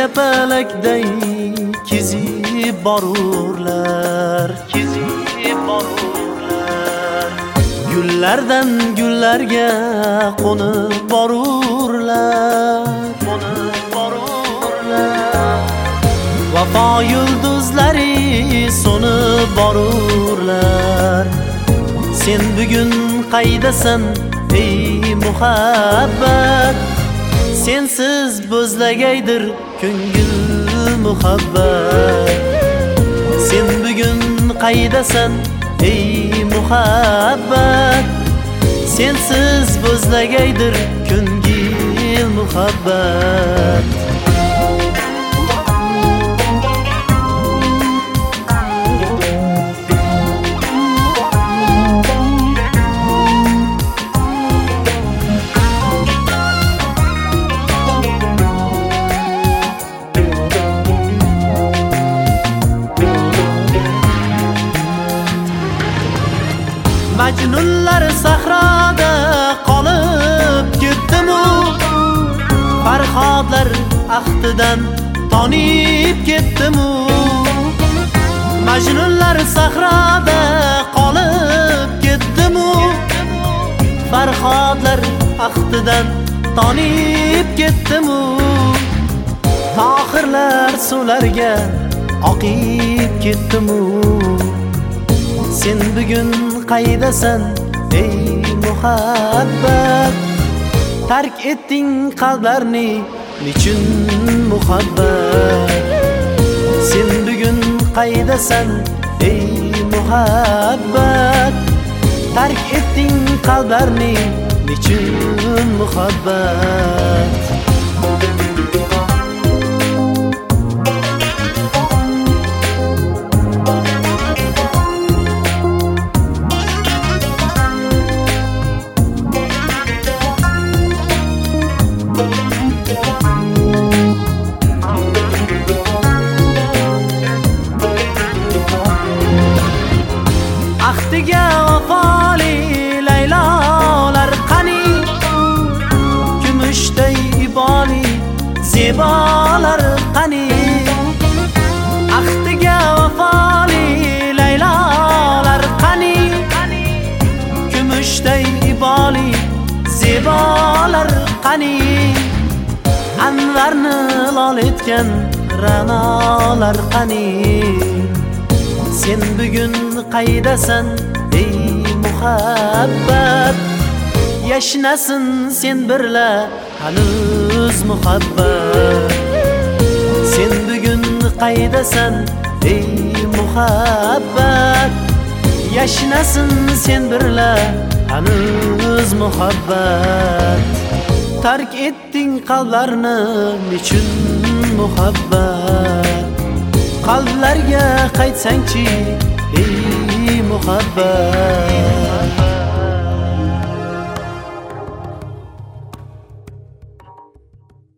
kapalakday kezib borurlar, gullardan gullarga qo'nib borurlar, vafo yulduzlari so'nib borurlar. Sen bugun qaydasan ey muhabbat? Sensiz bo'zlagaydir ko'ngil muhabbat. Sen bugun qaydasan ey muhabbat? Sensiz bo'zlagaydir ko'ngil muhabbat. Majnunlar sahroda qolib ketdimu, Farhodlar ahdidan tonib ketdimu. Majnunlar sahroda qolib ketdimu, Farhodlar ahdidan tonib ketdimu. Tohirlar suvlarga oqib ketdimu. Sen bugun qaydasan ey muhabbat? Tark etding qalblarni nechun muhabbat? Sen bugun qaydasan ey muhabbat? Tark etding qalblarni nechun muhabbat? Ahdiga vafoli laylolar qani, kumushday iboli zebolar qani. Ahdiga vafoli laylolar qani, kumushday iboli zebolar qani. Anvarni lol etgan ra'nolar qani. Sen bugun qaydasan ey muhabbat? Yashnasin sen birla hanuz muhabbat. Sen bugun qaydasan ey muhabbat? Yashnasin sen birla hanuz muhabbat. Tark etding qalblarni nechun muhabbat? Qalblarga qaytsangchi ey muhabbat.